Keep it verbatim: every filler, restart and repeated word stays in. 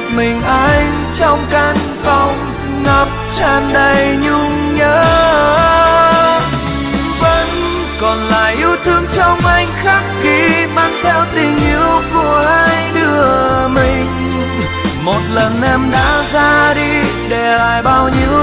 mình anh trong căn phòng ngập tràn đầy nhung nhớ. Vẫn còn lại yêu thương trong anh khắc ghi, mang theo tình yêu của ai đưa mình. Một lần em đã ra đi để lại bao nhiêu